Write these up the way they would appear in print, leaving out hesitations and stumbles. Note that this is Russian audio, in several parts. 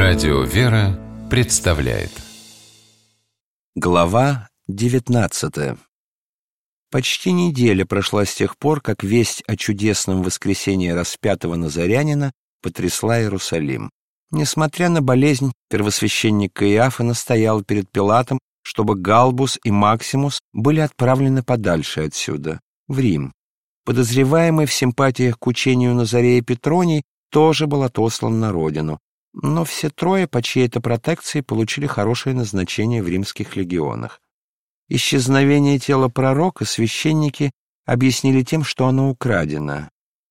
Радио «Вера» представляет. Глава 19. Почти неделя прошла с тех пор, как весть о чудесном воскресении распятого Назарянина потрясла Иерусалим. Несмотря на болезнь, первосвященник Каиафа настоял перед Пилатом, чтобы Галбус и Максимус были отправлены подальше отсюда, в Рим. Подозреваемый в симпатиях к учению Назарея Петроний тоже был отослан на родину. Но все трое по чьей-то протекции получили хорошее назначение в римских легионах. Исчезновение тела пророка священники объяснили тем, что оно украдено.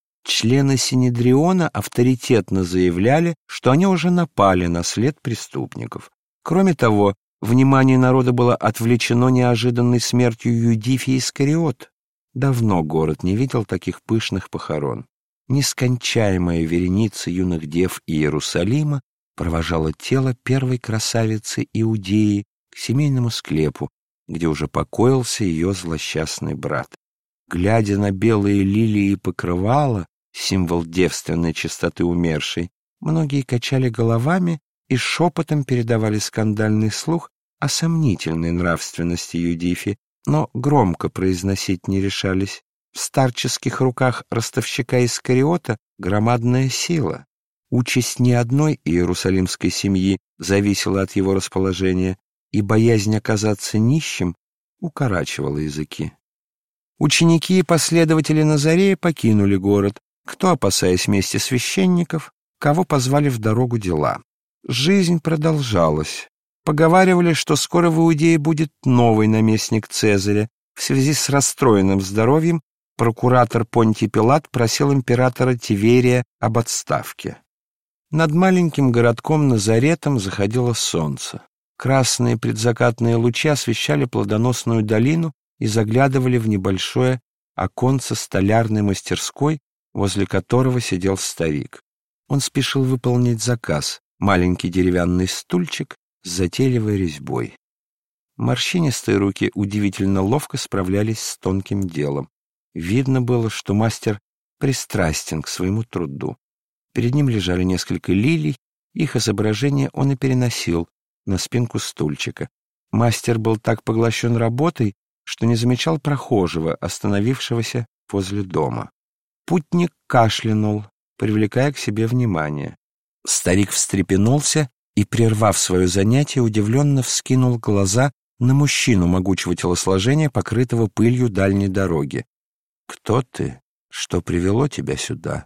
Члены Синедриона авторитетно заявляли, что они уже напали на след преступников. Кроме того, внимание народа было отвлечено неожиданной смертью Юдифи Искариот. Давно город не видел таких пышных похорон. Нескончаемая вереница юных дев Иерусалима провожала тело первой красавицы Иудеи к семейному склепу, где уже покоился ее злосчастный брат. Глядя на белые лилии и покрывала, символ девственной чистоты умершей, многие качали головами и шепотом передавали скандальный слух о сомнительной нравственности Юдифи, но громко произносить не решались. В старческих руках ростовщика Искариота громадная сила. Участь ни одной иерусалимской семьи зависела от его расположения, и боязнь оказаться нищим укорачивала языки. Ученики и последователи Назарея покинули город, кто, опасаясь мести священников, кого позвали в дорогу дела. Жизнь продолжалась. Поговаривали, что скоро в Иудее будет новый наместник Цезаря. В связи с расстроенным здоровьем прокуратор Понтий Пилат просил императора Тиверия об отставке. Над маленьким городком Назаретом заходило солнце. Красные предзакатные лучи освещали плодоносную долину и заглядывали в небольшое оконце столярной мастерской, возле которого сидел старик. Он спешил выполнить заказ — маленький деревянный стульчик с затейливой резьбой. Морщинистые руки удивительно ловко справлялись с тонким делом. Видно было, что мастер пристрастен к своему труду. Перед ним лежали несколько лилий, их изображение он и переносил на спинку стульчика. Мастер был так поглощен работой, что не замечал прохожего, остановившегося возле дома. Путник кашлянул, привлекая к себе внимание. Старик встрепенулся и, прервав свое занятие, удивленно вскинул глаза на мужчину могучего телосложения, покрытого пылью дальней дороги. «Кто ты? Что привело тебя сюда?»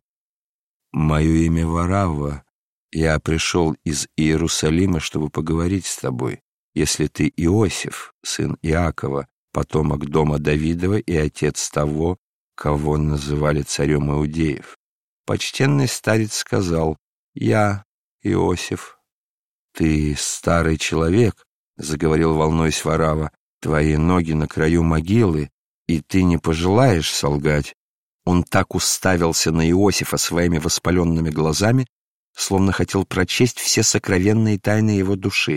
«Мое имя Варавва. Я пришел из Иерусалима, чтобы поговорить с тобой. Если ты Иосиф, сын Иакова, потомок дома Давидова и отец того, кого называли царем иудеев». Почтенный старец сказал: «Я Иосиф». «Ты старый человек», — заговорил, волнуясь Варавва, — «твои ноги на краю могилы, и ты не пожелаешь солгать». Он так уставился на Иосифа своими воспаленными глазами, словно хотел прочесть все сокровенные тайны его души.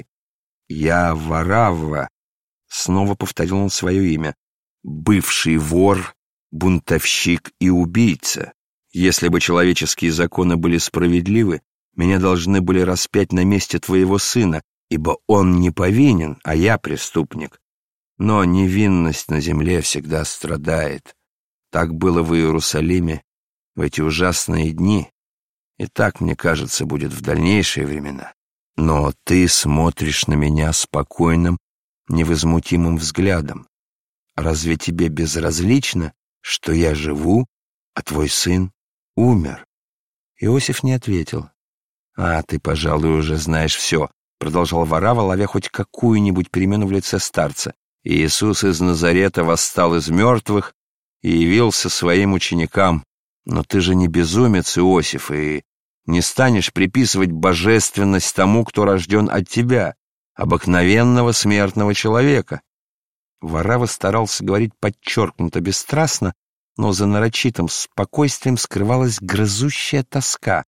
«Я Варавва», — снова повторил он свое имя, — «бывший вор, бунтовщик и убийца. Если бы человеческие законы были справедливы, меня должны были распять на месте твоего сына, ибо он не повинен, а я преступник. Но невинность на земле всегда страдает. Так было в Иерусалиме в эти ужасные дни, и так, мне кажется, будет в дальнейшие времена. Но ты смотришь на меня спокойным, невозмутимым взглядом. Разве тебе безразлично, что я живу, а твой сын умер?» Иосиф не ответил. «А ты, пожалуй, уже знаешь все», — продолжал Варавва, ловя хоть какую-нибудь перемену в лице старца. «Иисус из Назарета восстал из мертвых и явился своим ученикам. Но ты же не безумец, Иосиф, и не станешь приписывать божественность тому, кто рожден от тебя, обыкновенного смертного человека». Варавва старался говорить подчеркнуто бесстрастно, но за нарочитым спокойствием скрывалась грызущая тоска.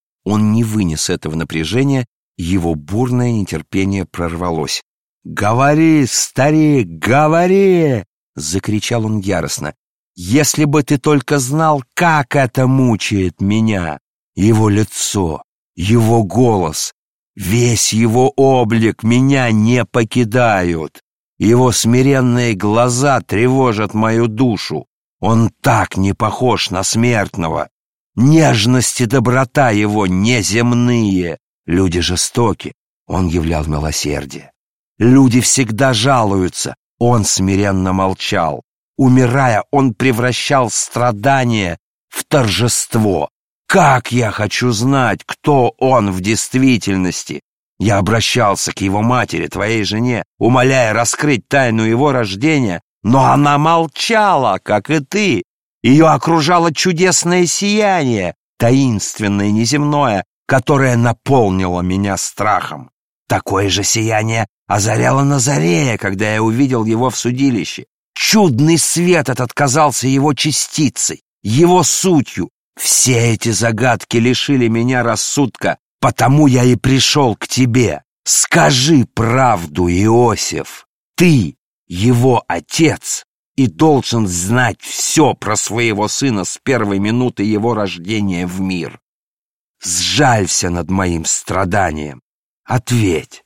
Он не вынес этого напряжения, его бурное нетерпение прорвалось. «Говори, старик, говори!» — закричал он яростно. «Если бы ты только знал, как это мучает меня! Его лицо, его голос, Весь его облик меня не покидают. Его смиренные глаза тревожат мою душу. Он так не похож на смертного. Нежность и доброта его неземные. Люди жестоки, он являл милосердие. Люди всегда жалуются, он смиренно молчал. Умирая, он превращал страдания в торжество. Как я хочу знать, кто он в действительности! Я обращался к его матери, твоей жене, умоляя раскрыть тайну его рождения, но она молчала, как и ты. Ее окружало чудесное сияние, таинственное, неземное, которое наполнило меня страхом. Такое же сияние озаряло Назарея, когда я увидел его в судилище. Чудный свет этот казался его частицей, его сутью. Все эти загадки лишили меня рассудка, потому я и пришел к тебе. Скажи правду, Иосиф. Ты его отец и должен знать все про своего сына с первой минуты его рождения в мир. Сжалься над моим страданием. Ответь.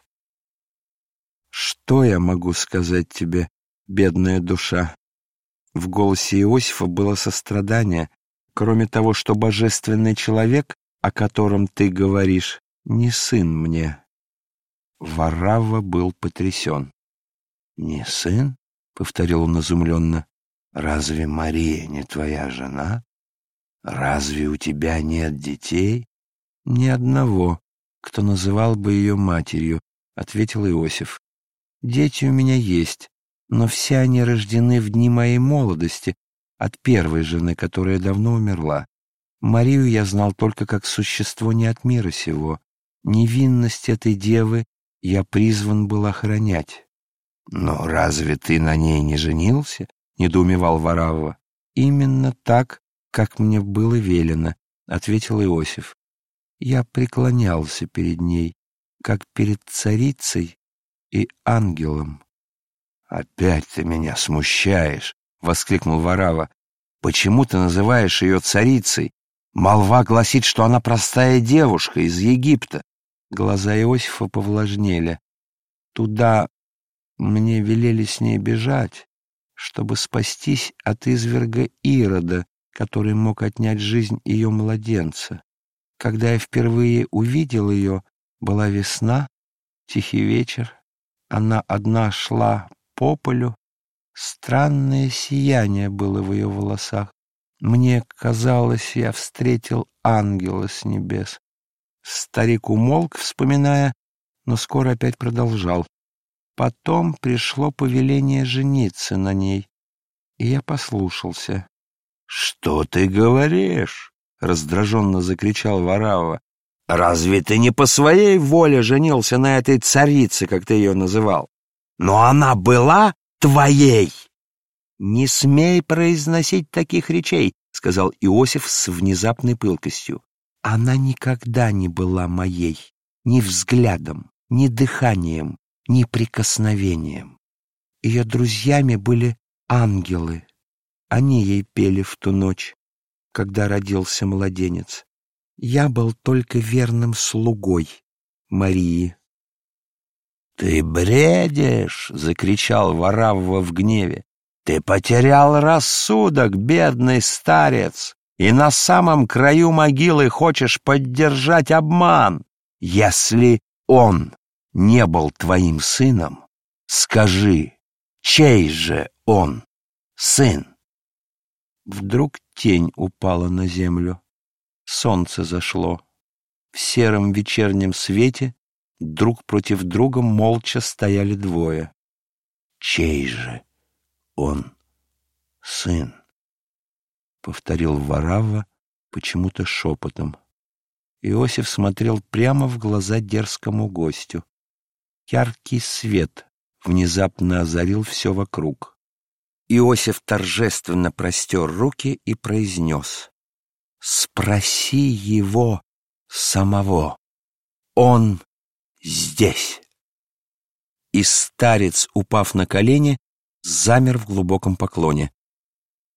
Что я могу сказать тебе, бедная душа? В голосе Иосифа было сострадание, кроме того, что божественный человек, о котором ты говоришь, не сын мне. Варавва был потрясен. «Не сын?» — повторил он изумленно. «Разве Мария не твоя жена? Разве у тебя нет детей?» «Ни одного, кто называл бы ее матерью», — ответил Иосиф. «Дети у меня есть, но все они рождены в дни моей молодости от первой жены, которая давно умерла. Марию я знал только как существо не от мира сего. Невинность этой девы я призван был охранять». «Но разве ты на ней не женился?» — недоумевал Варавва. «Именно так, как мне было велено», — ответил Иосиф. «Я преклонялся перед ней, как перед царицей и ангелом». «Опять ты меня смущаешь!» — воскликнул Варавва. «Почему ты называешь ее царицей? Молва гласит, что она простая девушка из Египта». Глаза Иосифа повлажнели. «Туда мне велели с ней бежать, чтобы спастись от изверга Ирода, который мог отнять жизнь ее младенца. Когда я впервые увидел ее, была весна, тихий вечер. Она одна шла по полю. Странное сияние было в ее волосах. Мне казалось, я встретил ангела с небес». Старик умолк, вспоминая, но скоро опять продолжал. «Потом пришло повеление жениться на ней, и я послушался». «Что ты говоришь?» — раздраженно закричал Варавва. «Разве ты не по своей воле женился на этой царице, как ты ее называл? Но она была твоей!» «Не смей произносить таких речей», — сказал Иосиф с внезапной пылкостью. «Она никогда не была моей, ни взглядом, ни дыханием, ни прикосновением. Ее друзьями были ангелы. Они ей пели в ту ночь, когда родился младенец. Я был только верным слугой Марии». «Ты бредишь!» — закричал Варавва в гневе. «Ты потерял рассудок, бедный старец, и на самом краю могилы хочешь поддержать обман. Если он не был твоим сыном, скажи, чей же он сын?» Вдруг тень упала на землю. Солнце зашло. В сером вечернем свете друг против друга молча стояли двое. «Чей же он сын?» — повторил Варавва почему-то шепотом. Иосиф смотрел прямо в глаза дерзкому гостю. Яркий свет внезапно озарил все вокруг. Иосиф торжественно простер руки и произнес: «Спроси его самого. Он здесь». И старец, упав на колени, замер в глубоком поклоне.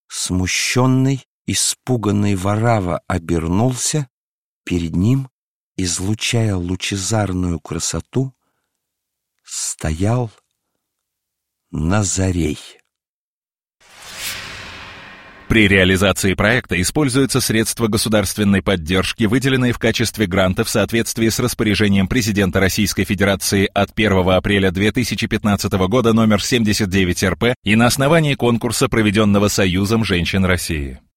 Смущенный, испуганный Варавва обернулся. Перед ним излучая лучезарную красоту, стоял Назарей. При реализации проекта используются средства государственной поддержки, выделенные в качестве гранта в соответствии с распоряжением президента Российской Федерации от 1 апреля 2015 года номер 79 РП и на основании конкурса, проведенного Союзом женщин России.